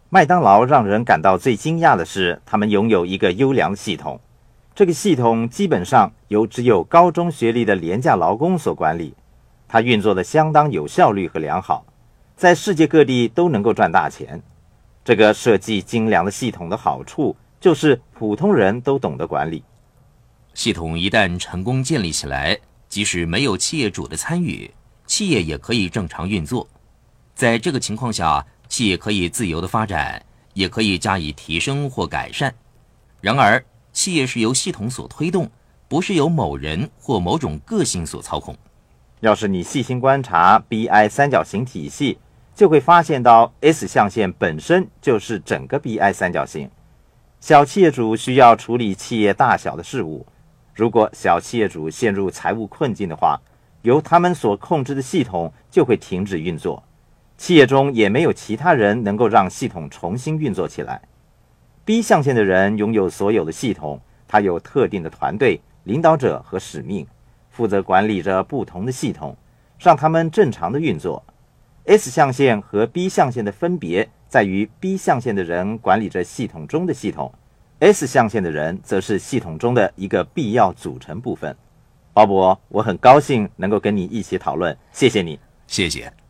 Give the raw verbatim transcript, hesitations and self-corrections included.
麦当劳让人感到最惊讶的是，他们拥有一个优良的系统。这个系统基本上由只有高中学历的廉价劳工所管理，它运作的相当有效率和良好，在世界各地都能够赚大钱。这个设计精良的系统的好处就是普通人都懂得管理。 系统一旦成功建立起来，即使没有企业主的参与，企业也可以正常运作。在这个情况下，企业可以自由的发展，也可以加以提升或改善。然而，企业是由系统所推动，不是由某人或某种个性所操控。 要是你细心观察 B I 三角形体系，就会发现到 S 象限本身就是整个 B I 三角形。小企业主需要处理企业大小的事务，如果小企业主陷入财务困境的话，由他们所控制的系统就会停止运作，企业中也没有其他人能够让系统重新运作起来。B 象限的人拥有所有的系统，他有特定的团队、领导者和使命，负责管理着不同的系统，让他们正常的运作。S 象限和 B 象限的分别在于 B 象限的人管理着系统中的系统， S 象限的人则是系统中的一个必要组成部分。鲍勃，我很高兴能够跟你一起讨论，谢谢你。 谢谢。